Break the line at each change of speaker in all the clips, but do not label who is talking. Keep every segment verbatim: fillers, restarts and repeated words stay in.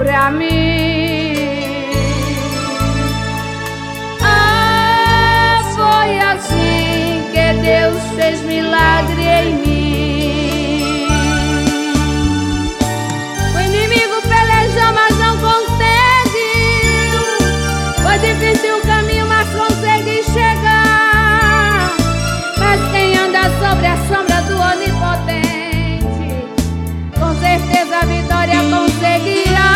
pra mim. Ah, foi assim que Deus fez milagre em mim. O inimigo pelejou, mas não conseguiu. Foi difícil o caminho, mas consegui chegar. Mas quem anda sobre a sombra do Onipotente, com certeza a vitória conseguirá.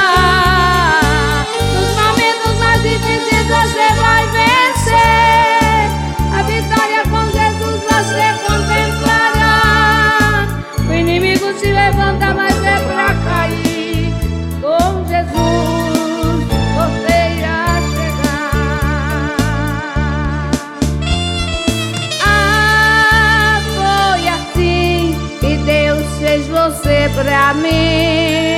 Nos momentos mais difíceis você vai vencer. A vitória com Jesus você contemplará. O inimigo se levanta, mas é pra cair. Com Jesus você irá chegar. Ah, foi assim que Deus fez você pra mim.